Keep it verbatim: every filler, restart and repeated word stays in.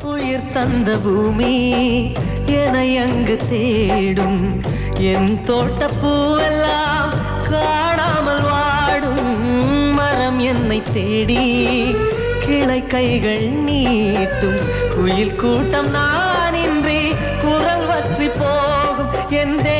உயிர் தந்த பூமி என்னை அங்கு தேடும் என் தோட்ட பூவெல்லாம் காணாமல் வாடும் மரம் என்னை தேடி கிளை கைகள் நீட்டும் குயில் கூட்டம் நான் இன்றி குரல் வற்றி போகும் என்